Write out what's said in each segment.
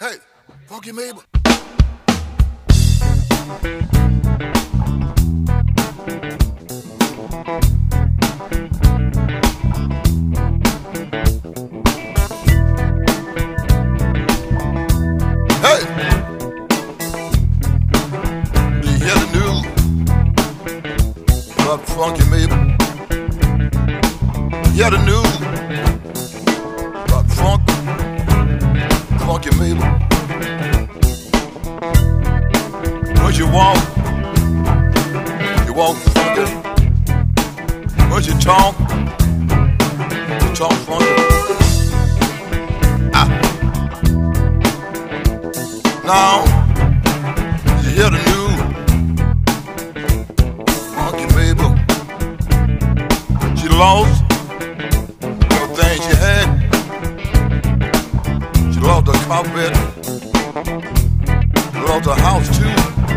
Hey, Funky Mabel. Hey, you hear the news about Funky Mabel? You hear the news about Funky Mabel? When you walk funky. When you talk funky. Now, you hear the news, Funky Mabel. She lost everything she had. She lost her carpet. She lost her house too.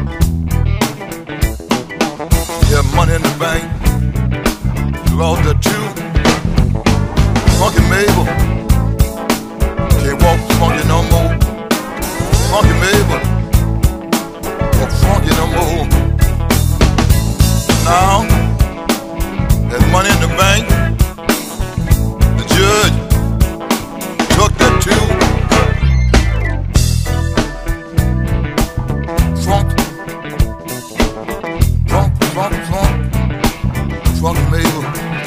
She had money in the bank. She lost that too. Funky Mabel can't walk funky no more. Funky Mabel walk funky no more. Now there's money in the bank. The judge took that too. Funky Mabel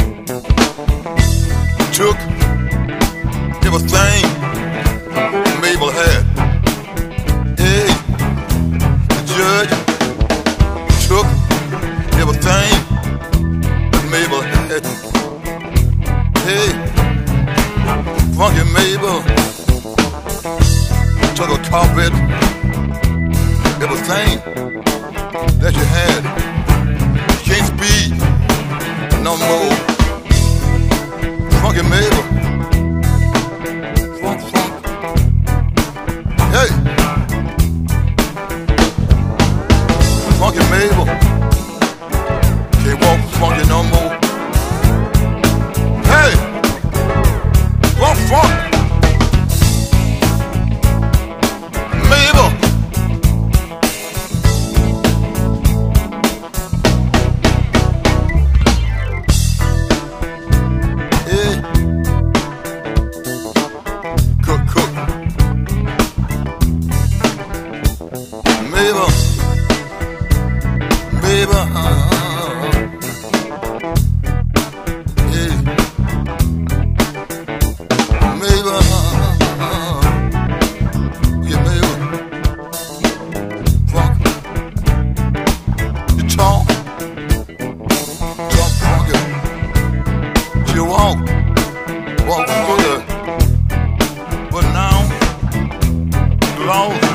took everything Mabel had. Hey, the judge took everything that Mabel had. Hey, Funky Mabel took a carpet, everything that you had. You can't speak no more. Funky Mabel. Funk. Hey. Funky Mabel can't walk funky no more. Hey. Funk. Mabel. Mabel, yeah. Mabel, yeah, Mabel, funk, you talk funky, you walk funky, but now, you lost.